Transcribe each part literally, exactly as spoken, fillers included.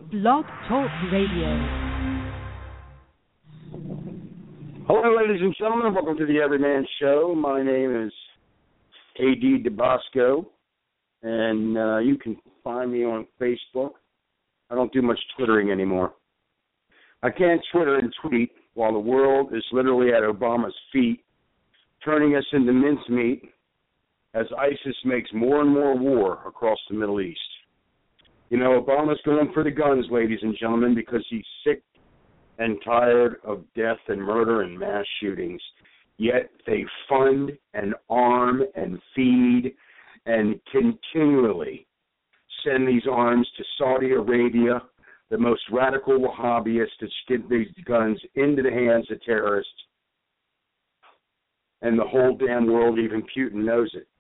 Blog Talk Radio. Hello, ladies and gentlemen. Welcome to the Everyman Show. My name is A D DeBosco, and uh, you can find me on Facebook. I don't do much Twittering anymore. I can't Twitter and tweet while the world is literally at Obama's feet, turning us into mincemeat as ISIS makes more and more war across the Middle East. You know, Obama's going for the guns, ladies and gentlemen, because he's sick and tired of death and murder and mass shootings. Yet they fund and arm and feed and continually send these arms to Saudi Arabia, the most radical Wahhabists, to get these guns into the hands of terrorists. And the whole damn world, even Putin, knows it.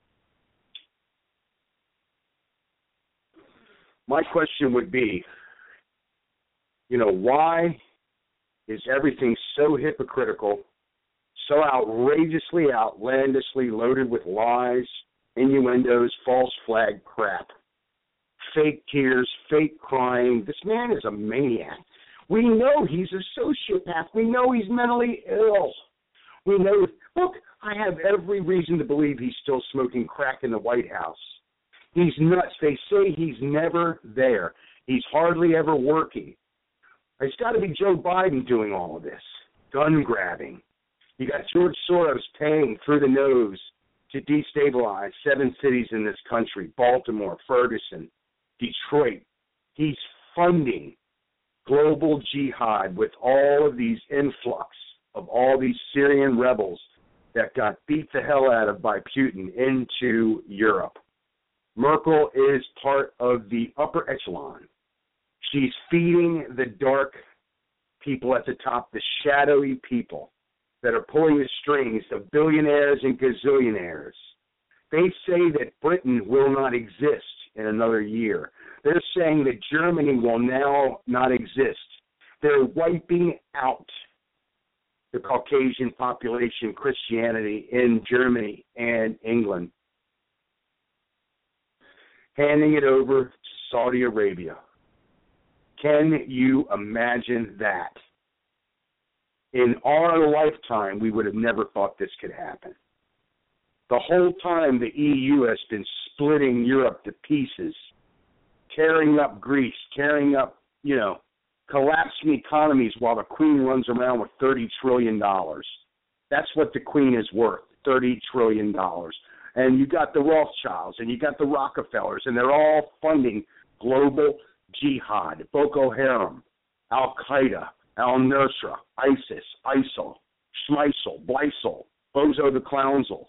My question would be, you know, why is everything so hypocritical, so outrageously, outlandishly loaded with lies, innuendos, false flag crap, fake tears, fake crying? This man is a maniac. We know he's a sociopath. We know he's mentally ill. We know, look, I have every reason to believe he's still smoking crack in the White House. He's nuts. They say he's never there. He's hardly ever working. It's got to be Joe Biden doing all of this, gun grabbing. You got George Soros paying through the nose to destabilize seven cities in this country, Baltimore, Ferguson, Detroit. He's funding global jihad with all of these influx of all these Syrian rebels that got beat the hell out of by Putin into Europe. Merkel is part of the upper echelon. She's feeding the dark people at the top, the shadowy people that are pulling the strings, the billionaires and gazillionaires. They say that Britain will not exist in another year. They're saying that Germany will now not exist. They're wiping out the Caucasian population, Christianity in Germany and England, handing it over to Saudi Arabia. Can you imagine that? In our lifetime, we would have never thought this could happen. The whole time, the E U has been splitting Europe to pieces, tearing up Greece, tearing up, you know, collapsing economies while the Queen runs around with thirty trillion dollars. That's what the Queen is worth, thirty trillion dollars. And you got the Rothschilds, and you got the Rockefellers, and they're all funding global jihad, Boko Haram, Al-Qaeda, Al-Nusra, ISIS, ISIL, Schmeisel, Bleisel, Bozo the Clownsel.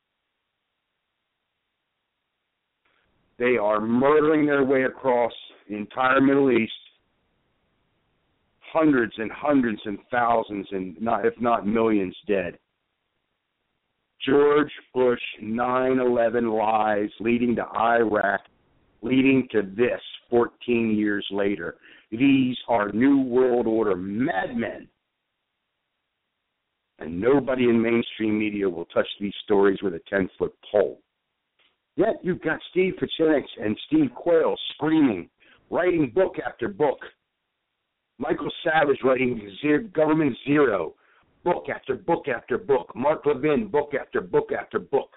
They are murdering their way across the entire Middle East, hundreds and hundreds and thousands, and not, if not millions, dead. George Bush nine eleven lies leading to Iraq, leading to this fourteen years later. These are New World Order madmen. And nobody in mainstream media will touch these stories with a ten-foot pole. Yet you've got Steve Pieczenik and Steve Quayle screaming, writing book after book. Michael Savage writing Government Zero, book after book after book. Mark Levin, book after book after book.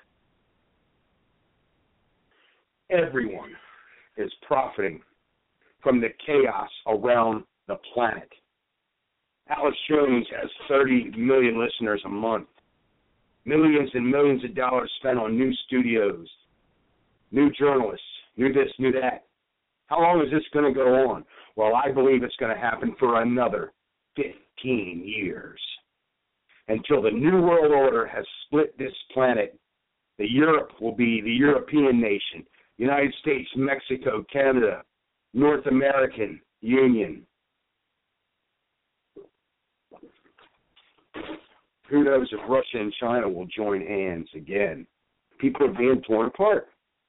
Everyone is profiting from the chaos around the planet. Alex Jones has thirty million listeners a month. Millions and millions of dollars spent on new studios, new journalists, new this, new that. How long is this going to go on? Well, I believe it's going to happen for another fifteen years. Until the New World Order has split this planet, the Europe will be the European nation, United States, Mexico, Canada, North American Union. Who knows if Russia and China will join hands again? People are being torn apart.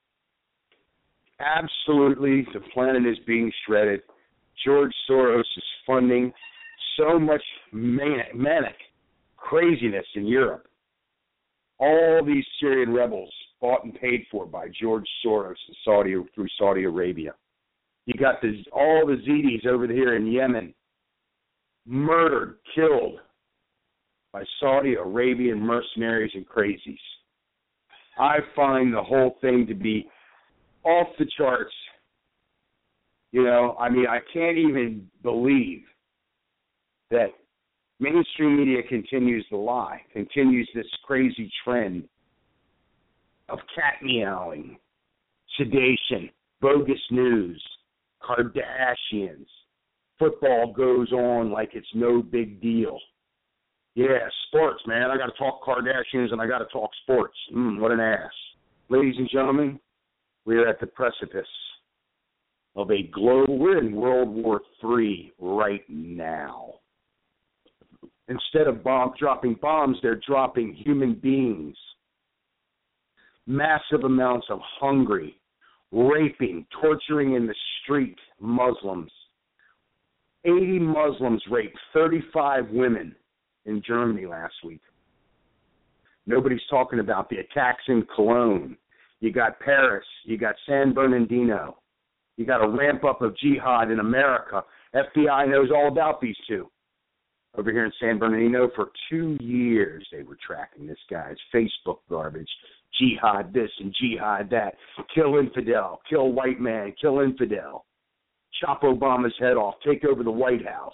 Absolutely, the planet is being shredded. George Soros is funding so much manic, manic craziness in Europe. All these Syrian rebels bought and paid for by George Soros and Saudi through Saudi Arabia. You got the, all the Zaydis over here in Yemen, murdered, killed by Saudi Arabian mercenaries and crazies. I find the whole thing to be off the charts. You know, I mean, I can't even believe that mainstream media continues to lie, continues this crazy trend of cat meowing, sedation, bogus news, Kardashians. Football goes on like it's no big deal. Yeah, sports, man. I got to talk Kardashians and I got to talk sports. Mm, what an ass. Ladies and gentlemen, we are at the precipice of a global, we're in World War Three right now. Instead of bomb dropping bombs, they're dropping human beings. Massive amounts of hungry, raping, torturing in the street Muslims. eighty Muslims raped thirty-five women in Germany last week. Nobody's talking about the attacks in Cologne. You got Paris. You got San Bernardino. You got a ramp up of jihad in America. F B I knows all about these two. Over here in San Bernardino, for two years they were tracking this guy's Facebook garbage. Jihad this and jihad that. Kill infidel. Kill white man. Kill infidel. Chop Obama's head off. Take over the White House.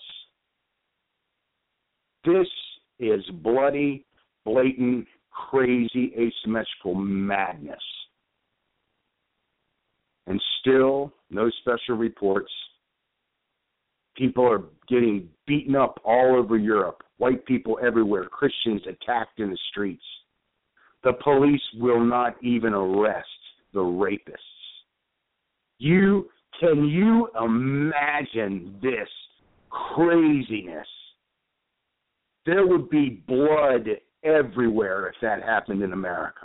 This is bloody, blatant, crazy, asymmetrical madness. And still, no special reports. People are getting beaten up all over Europe. White people everywhere. Christians attacked in the streets. The police will not even arrest the rapists. You, can you imagine this craziness? There would be blood everywhere if that happened in America.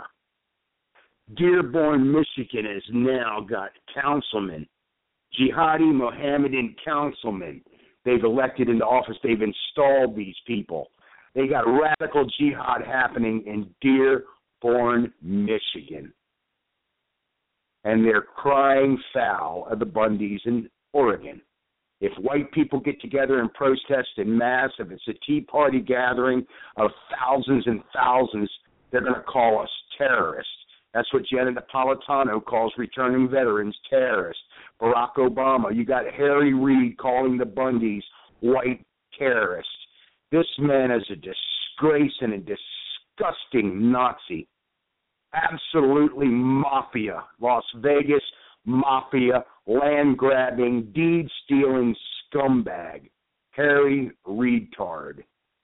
Dearborn, Michigan has now got councilmen, jihadi Mohammedan councilmen. They've elected into office. They've installed these people. They got radical jihad happening in Dearborn, Michigan. And they're crying foul of the Bundys in Oregon. If white people get together and protest en masse, if it's a Tea Party gathering of thousands and thousands, they're going to call us terrorists. That's what Janet Napolitano calls returning veterans terrorists. Barack Obama, you got Harry Reid calling the Bundys white terrorists. This man is a disgrace and a disgusting Nazi. Absolutely mafia, Las Vegas mafia, land-grabbing, deed-stealing scumbag, Harry Reidtard.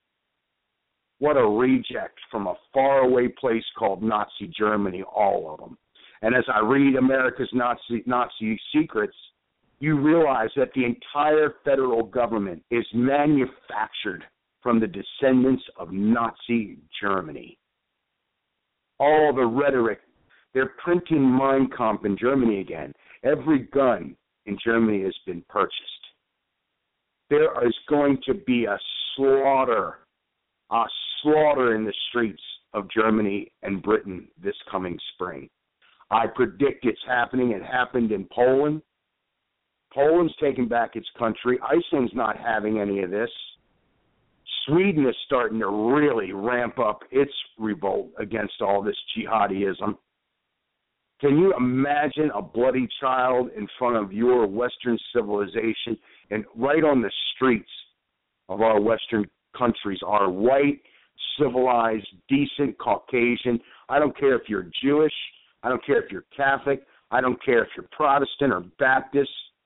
What a reject from a faraway place called Nazi Germany, all of them. And as I read America's Nazi, Nazi secrets, you realize that the entire federal government is manufactured from the descendants of Nazi Germany. All the rhetoric, they're printing Mein Kampf in Germany again. Every gun in Germany has been purchased. There is going to be a slaughter, a slaughter in the streets of Germany and Britain this coming spring. I predict it's happening. It happened in Poland. Poland's taking back its country. Iceland's not having any of this. Sweden is starting to really ramp up its revolt against all this jihadism. Can you imagine a bloody child in front of your Western civilization and right on the streets of our Western countries are white, civilized, decent, Caucasian? I don't care if you're Jewish. I don't care if you're Catholic. I don't care if you're Protestant or Baptist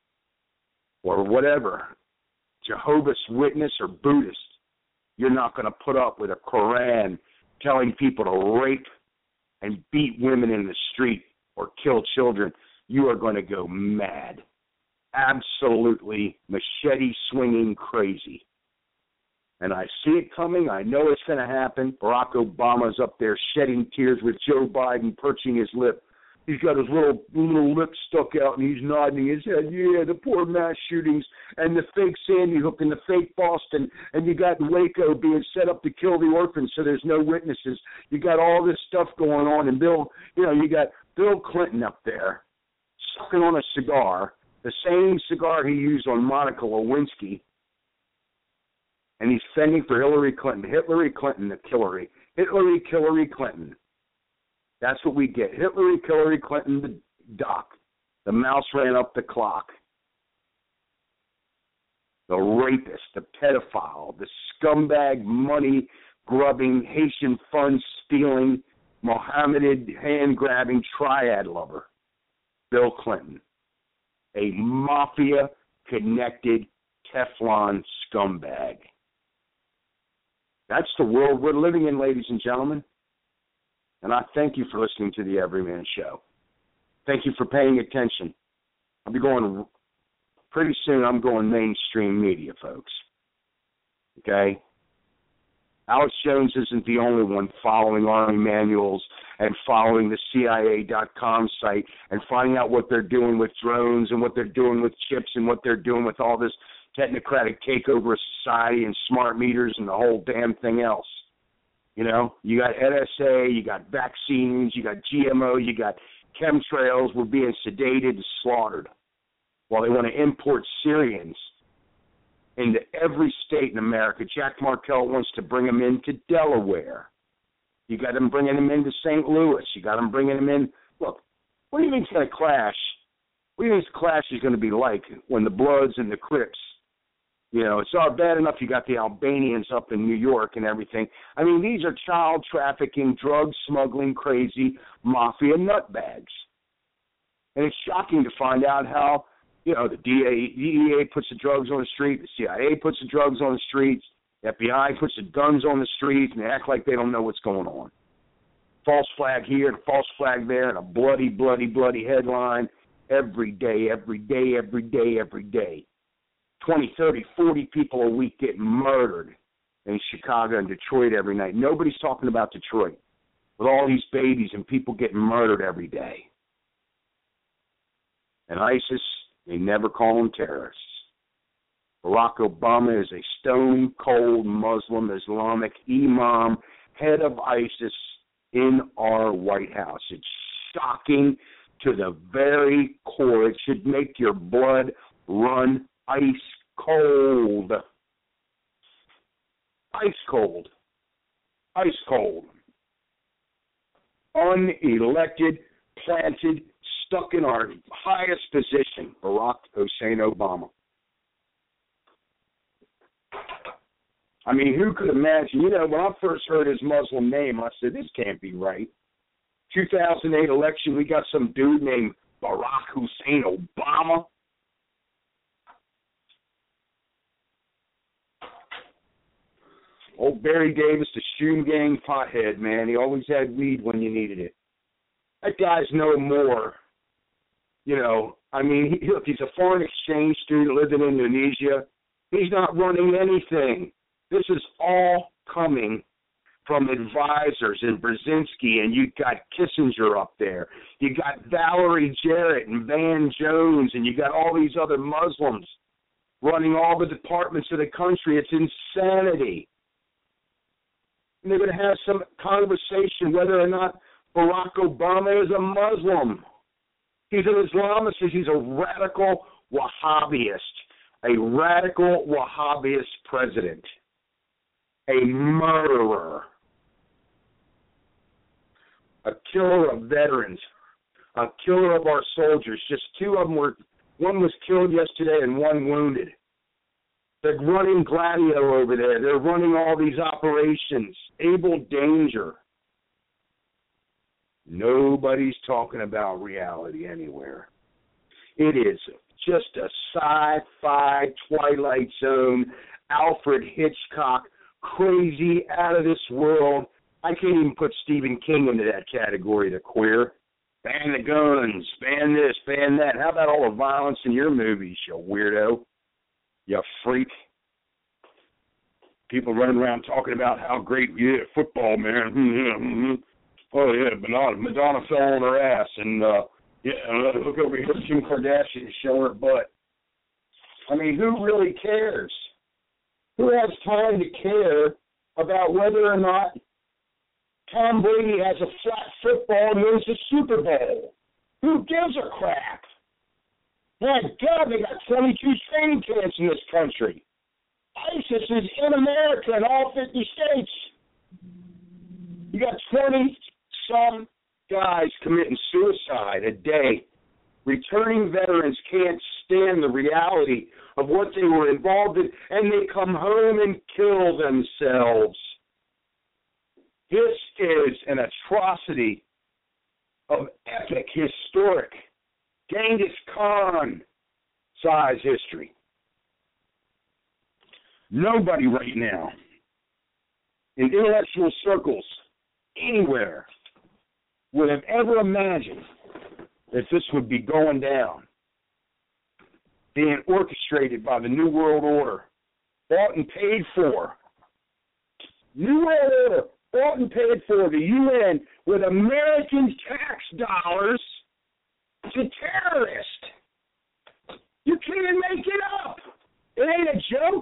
or whatever, Jehovah's Witness or Buddhist. You're not going to put up with a Koran telling people to rape and beat women in the street or kill children. You are going to go mad. Absolutely machete-swinging crazy. And I see it coming. I know it's going to happen. Barack Obama's up there shedding tears with Joe Biden perching his lip. He's got his little little lip stuck out, and he's nodding his head. Yeah, the poor mass shootings and the fake Sandy Hook and the fake Boston, and you got Waco being set up to kill the orphans so there's no witnesses. You got all this stuff going on, and Bill, you know, you got Bill Clinton up there sucking on a cigar the same cigar he used on Monica Lewinsky, and he's fending for Hillary Clinton. Hillary Clinton, the Hillary. Hillary, Hillary Clinton. That's what we get. Hillary, Hillary Clinton, the doc. The mouse ran up the clock. The rapist, the pedophile, the scumbag, money-grubbing, Haitian fund-stealing, Mohammedan hand-grabbing triad lover, Bill Clinton. A mafia-connected Teflon scumbag. That's the world we're living in, ladies and gentlemen. And I thank you for listening to the Everyman Show. Thank you for paying attention. I'll be going, pretty soon I'm going mainstream media, folks. Okay? Alex Jones isn't the only one following Army manuals and following the C I A dot com site and finding out what they're doing with drones and what they're doing with chips and what they're doing with all this technocratic takeover of society and smart meters and the whole damn thing else. You know, you got N S A, you got vaccines, you got G M O, you got chemtrails. We're being sedated and slaughtered while they want to import Syrians into every state in America. Jack Markell wants to bring them into Delaware. You got them bringing them into Saint Louis. You got them bringing them in. Look, what do you think is going to clash? What do you think this clash is going to be like when the Bloods and the Crips, you know, it's all bad enough you got the Albanians up in New York and everything. I mean, these are child trafficking, drug smuggling, crazy mafia nutbags. And it's shocking to find out how, you know, the D E A puts the drugs on the street, the C I A puts the drugs on the streets, the F B I puts the guns on the streets, and they act like they don't know what's going on. False flag here and false flag there, and a bloody, bloody, bloody headline every day, every day, every day, every day. twenty, thirty, forty people a week get murdered in Chicago and Detroit every night. Nobody's talking about Detroit with all these babies and people getting murdered every day. And ISIS, they never call them terrorists. Barack Obama is a stone-cold Muslim Islamic imam, head of ISIS in our White House. It's shocking to the very core. It should make your blood run ice cold. Ice cold. Ice cold. Unelected, planted, stuck in our highest position, Barack Hussein Obama. I mean, who could imagine? You know, when I first heard his Muslim name, I said, this can't be right. two thousand eight election, we got some dude named Barack Hussein Obama. Old Barry Davis, the Shoom Gang pothead, man. He always had weed when you needed it. That guy's no more. You know, I mean, he, look, he's a foreign exchange student living in Indonesia. He's not running anything. This is all coming from advisors in Brzezinski, and you got Kissinger up there. You got Valerie Jarrett and Van Jones, and you got all these other Muslims running all the departments of the country. It's insanity. And they're going to have some conversation whether or not Barack Obama is a Muslim. He's an Islamist. He's a radical Wahhabist, a radical Wahhabist president, a murderer, a killer of veterans, a killer of our soldiers. Just two of them were, one was killed yesterday and one wounded. They're running Gladio over there. They're running all these operations. Able Danger. Nobody's talking about reality anywhere. It is just a sci-fi, Twilight Zone, Alfred Hitchcock, crazy, out of this world. I can't even put Stephen King into that category, the queer. Ban the guns, ban this, ban that. How about all the violence in your movies, you weirdo? You freak. People running around talking about how great, yeah, football, man. Oh, yeah, Madonna, Madonna fell on her ass. And, uh, yeah, look over here, Kim Kardashian showing her butt. I mean, who really cares? Who has time to care about whether or not Tom Brady has a flat football and wins the Super Bowl? Who gives a crap? My God, they got twenty-two training camps in this country. ISIS is in America in all fifty states. You got twenty-some guys committing suicide a day. Returning veterans can't stand the reality of what they were involved in, and they come home and kill themselves. This is an atrocity of epic, historic, Genghis Khan size history. Nobody right now in intellectual circles anywhere would have ever imagined that this would be going down, being orchestrated by the New World Order, bought and paid for. New World Order, bought and paid for the U N with American tax dollars to terrorists. You can't make it up. It ain't a joke.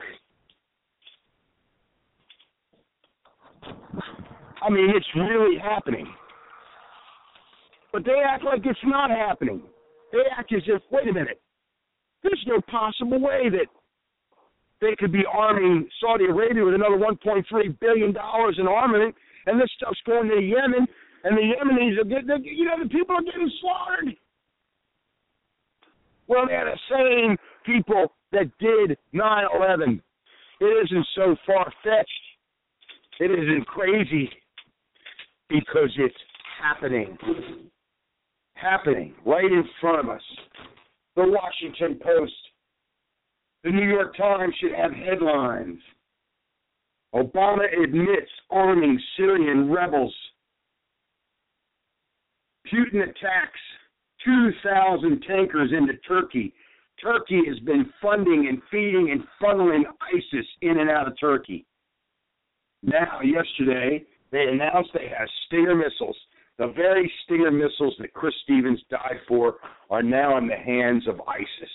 I mean, it's really happening. But they act like it's not happening. They act as if, wait a minute, there's no possible way that they could be arming Saudi Arabia with another one point three billion dollars in armament, and this stuff's going to Yemen, and the Yemenis are getting, you know, the people are getting slaughtered. Well, they're the same people that did nine eleven. It isn't so far-fetched. It isn't crazy because it's happening. Happening right in front of us. The Washington Post, the New York Times should have headlines. Obama admits arming Syrian rebels. Putin attacks two thousand tankers into Turkey. Turkey has been funding and feeding and funneling ISIS in and out of Turkey. Now, yesterday, they announced they have Stinger missiles. The very Stinger missiles that Chris Stevens died for are now in the hands of ISIS.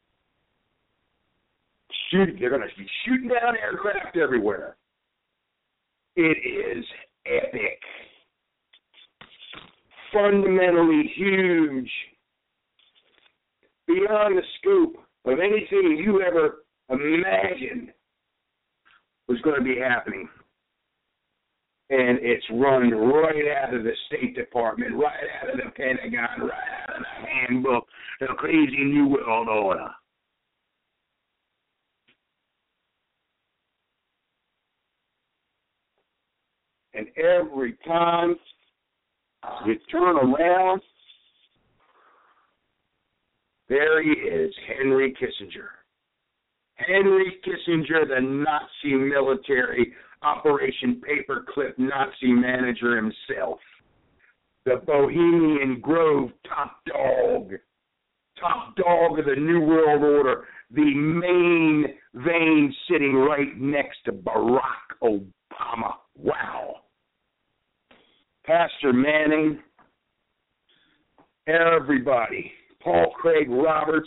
Shoot, they're going to be shooting down aircraft everywhere. It is epic. Fundamentally huge. Beyond the scope of anything you ever imagined was going to be happening. And it's run right out of the State Department, right out of the Pentagon, right out of the handbook, the crazy New World Order. And every time you turn around, there he is, Henry Kissinger. Henry Kissinger, the Nazi military Operation Paperclip Nazi manager himself. The Bohemian Grove top dog. Top dog of the New World Order. The main vein sitting right next to Barack Obama. Wow. Pastor Manning. Everybody. Paul Craig Roberts.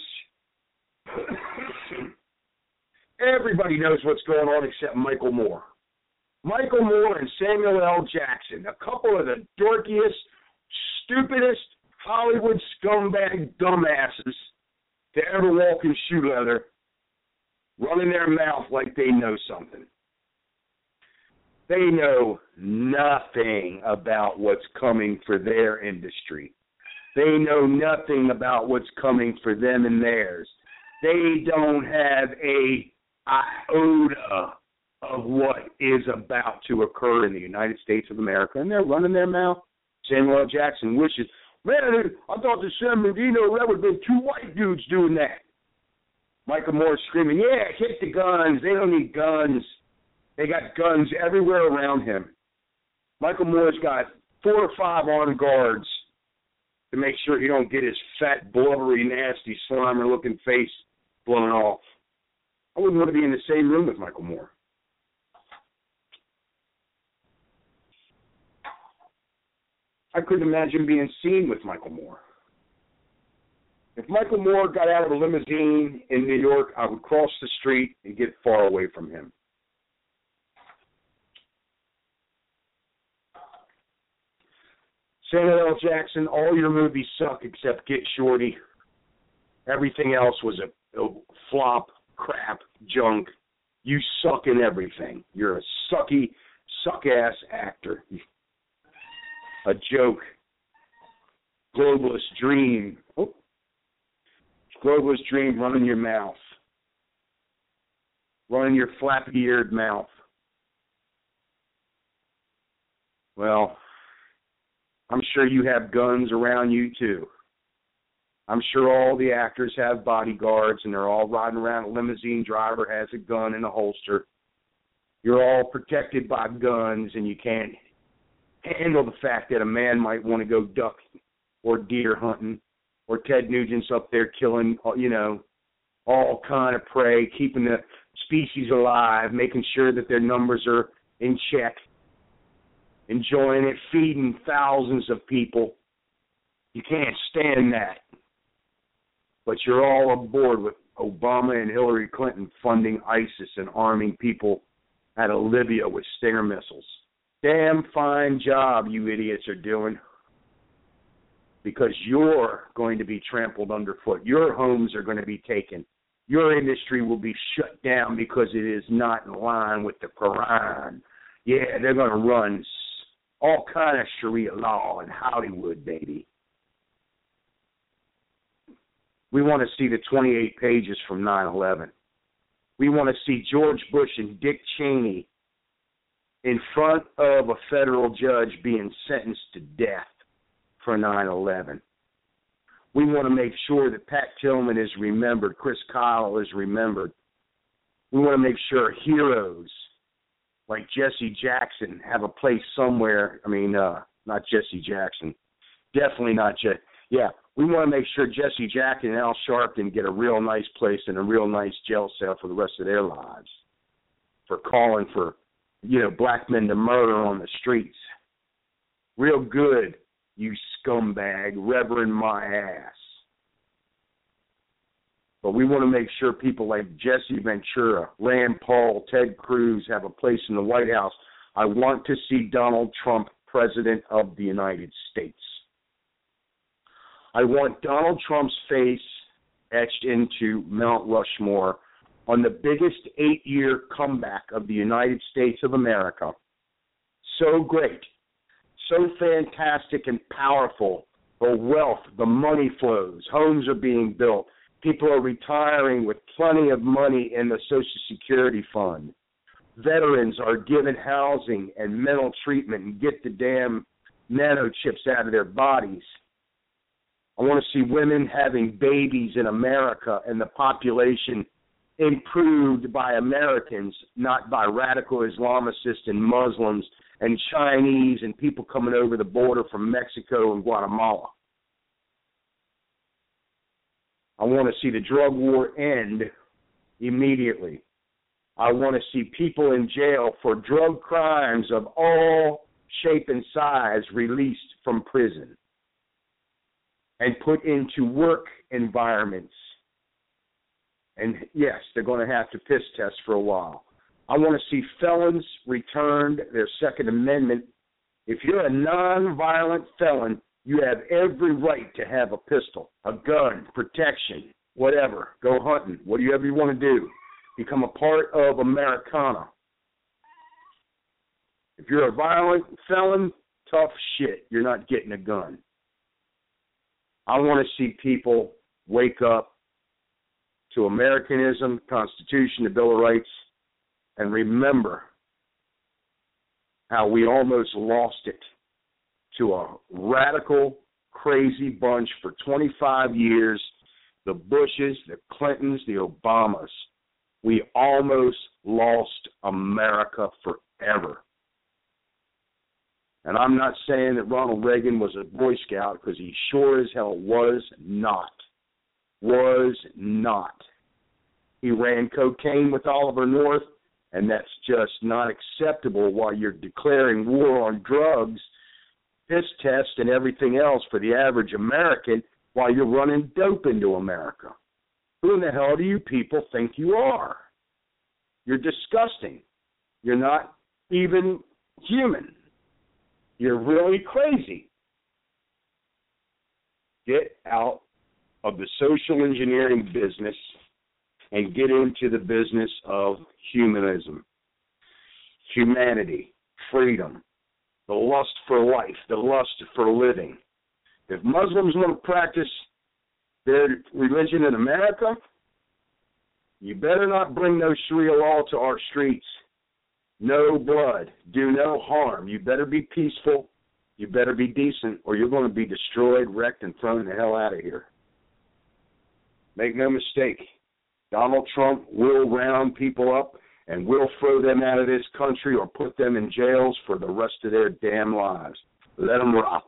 Everybody knows what's going on except Michael Moore. Michael Moore and Samuel L. Jackson, a couple of the dorkiest, stupidest Hollywood scumbag dumbasses to ever walk in shoe leather, running their mouth like they know something. They know nothing about what's coming for their industry. They know nothing about what's coming for them and theirs. They don't have a iota of what is about to occur in the United States of America, and they're running their mouth. Samuel L. Jackson wishes, man, I thought the San Bernardino, that would have been two white dudes doing that. Michael Moore screaming, yeah, hit the guns. They don't need guns. They got guns everywhere around him. Michael Moore's got four or five armed guards to make sure he don't get his fat, blubbery, nasty, slimer-looking face blown off. I wouldn't want to be in the same room with Michael Moore. I couldn't imagine being seen with Michael Moore. If Michael Moore got out of a limousine in New York, I would cross the street and get far away from him. Samuel L. Jackson, all your movies suck except Get Shorty. Everything else was a, a flop, crap, junk. You suck in everything. You're a sucky, suck-ass actor. A joke. Globalist dream. Oh. Globalist dream running your mouth. Running your flappy-eared mouth. Well, I'm sure you have guns around you, too. I'm sure all the actors have bodyguards, and they're all riding around. A limousine driver has a gun in a holster. You're all protected by guns, and you can't handle the fact that a man might want to go ducking or deer hunting, or Ted Nugent's up there killing, you know, all kind of prey, keeping the species alive, making sure that their numbers are in check, enjoying it, feeding thousands of people. You can't stand that. But you're all aboard with Obama and Hillary Clinton funding ISIS and arming people out of Libya with Stinger missiles. Damn fine job you idiots are doing, because you're going to be trampled underfoot. Your homes are going to be taken. Your industry will be shut down because it is not in line with the Quran. Yeah, they're going to run all kind of Sharia law in Hollywood, baby. We want to see the twenty-eight pages from nine eleven. We want to see George Bush and Dick Cheney in front of a federal judge being sentenced to death for nine eleven. We want to make sure that Pat Tillman is remembered, Chris Kyle is remembered. We want to make sure heroes like Jesse Jackson have a place somewhere. I mean, uh, not Jesse Jackson. Definitely not Jesse. Yeah, we want to make sure Jesse Jackson and Al Sharpton get a real nice place and a real nice jail cell for the rest of their lives for calling for, you know, black men to murder on the streets. Real good, you scumbag, revering my ass. But we want to make sure people like Jesse Ventura, Rand Paul, Ted Cruz have a place in the White House. I want to see Donald Trump president of the United States. I want Donald Trump's face etched into Mount Rushmore on the biggest eight-year comeback of the United States of America. So great, so fantastic and powerful. The wealth, the money flows, homes are being built. People are retiring with plenty of money in the Social Security Fund. Veterans are given housing and mental treatment and get the damn nanochips out of their bodies. I want to see women having babies in America and the population improved by Americans, not by radical Islamicists and Muslims and Chinese and people coming over the border from Mexico and Guatemala. I want to see the drug war end immediately. I want to see people in jail for drug crimes of all shape and size released from prison and put into work environments. And yes, they're going to have to piss test for a while. I want to see felons returned their Second Amendment. If you're a nonviolent felon, you have every right to have a pistol, a gun, protection, whatever. Go hunting, whatever you want to do. Become a part of Americana. If you're a violent felon, tough shit. You're not getting a gun. I want to see people wake up to Americanism, Constitution, the Bill of Rights, and remember how we almost lost it to a radical, crazy bunch for twenty-five years, the Bushes, the Clintons, the Obamas. We almost lost America forever. And I'm not saying that Ronald Reagan was a Boy Scout, because he sure as hell was not. Was not. He ran cocaine with Oliver North, and that's just not acceptable while you're declaring war on drugs, piss test, and everything else for the average American while you're running dope into America. Who in the hell do you people think you are? You're disgusting. You're not even human. You're really crazy. Get out of the social engineering business and get into the business of humanism, humanity, freedom, the lust for life, the lust for living. If Muslims want to practice their religion in America, you better not bring no Sharia law to our streets. No blood. Do no harm. You better be peaceful. You better be decent, or you're going to be destroyed, wrecked, and thrown the hell out of here. Make no mistake. Donald Trump will round people up and will throw them out of this country or put them in jails for the rest of their damn lives. Let them rot.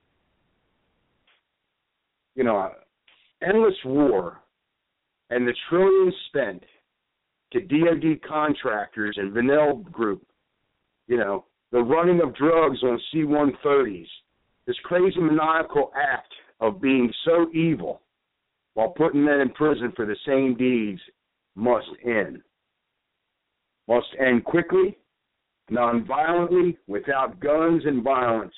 You know, endless war and the trillions spent to D O D contractors and Vanell Group, you know, the running of drugs on C one thirties, this crazy maniacal act of being so evil while putting men in prison for the same deeds must end. Must end quickly, non-violently, without guns and violence.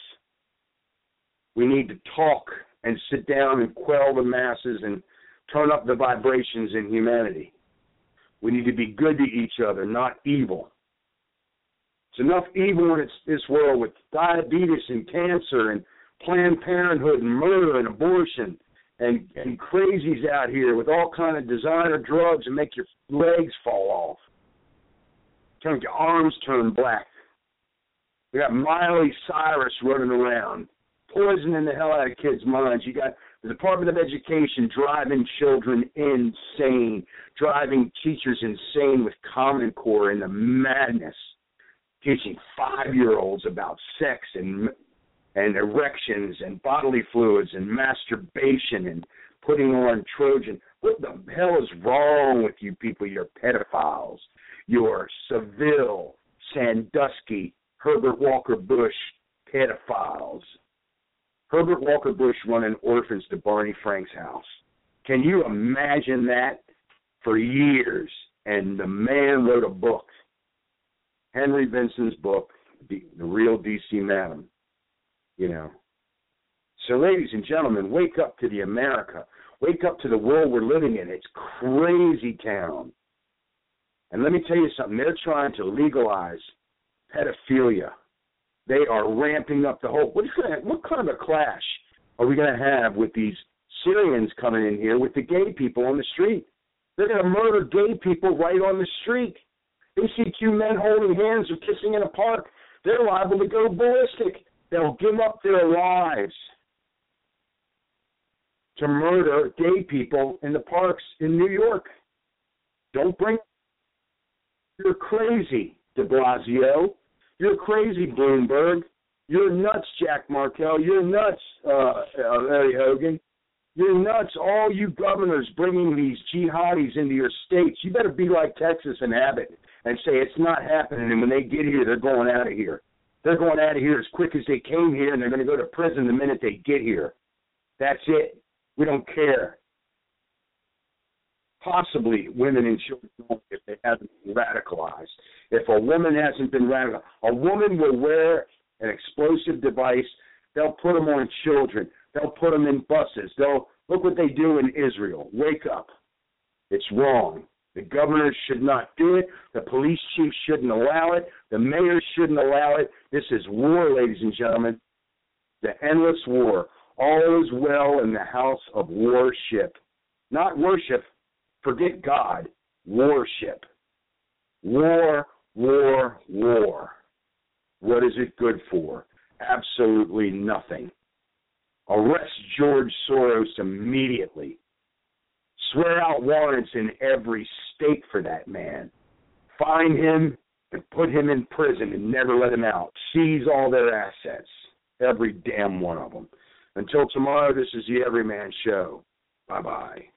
We need to talk and sit down and quell the masses and turn up the vibrations in humanity. We need to be good to each other, not evil. It's enough evil in this world with diabetes and cancer and Planned Parenthood and murder and abortion and, and crazies out here with all kind of designer drugs and make your legs fall off. Turn your arms turn black. We got Miley Cyrus running around, poisoning the hell out of kids' minds. You got the Department of Education driving children insane, driving teachers insane with Common Core and the madness, teaching five-year-olds about sex and and erections and bodily fluids and masturbation and putting on Trojan. What the hell is wrong with you people? You're pedophiles. You're Seville, Sandusky, Herbert Walker Bush pedophiles. Herbert Walker Bush running orphans to Barney Frank's house. Can you imagine that? For years. And the man wrote a book, Henry Vinson's book, The, the Real D C Madam. You know. So, ladies and gentlemen, wake up to the America. Wake up to the world we're living in. It's crazy town. And let me tell you something. They're trying to legalize pedophilia. They are ramping up the whole. What's gonna, what kind of a clash are we going to have with these Syrians coming in here with the gay people on the street? They're going to murder gay people right on the street. They see two men holding hands or kissing in a park. They're liable to go ballistic. They'll give up their lives to murder gay people in the parks in New York. Don't bring. You're crazy, de Blasio. You're crazy, Bloomberg. You're nuts, Jack Markell. You're nuts, uh, uh, Larry Hogan. You're nuts, all you governors bringing these jihadis into your states. You better be like Texas and Abbott and say it's not happening, and when they get here, they're going out of here. They're going out of here as quick as they came here, and they're going to go to prison the minute they get here. That's it. We don't care. Possibly women and children if they haven't been radicalized. If a woman hasn't been radicalized, a woman will wear an explosive device. They'll put them on children. They'll put them in buses. They'll look what they do in Israel. Wake up. It's wrong. The governors should not do it. The police chief shouldn't allow it. The mayors shouldn't allow it. This is war, ladies and gentlemen. The endless war. All is well in the house of worship. Not worship. Forget God. Worship. War, war, war. What is it good for? Absolutely nothing. Arrest George Soros immediately. Swear out warrants in every state for that man. Find him and put him in prison and never let him out. Seize all their assets. Every damn one of them. Until tomorrow, this is the Everyman Show. Bye-bye.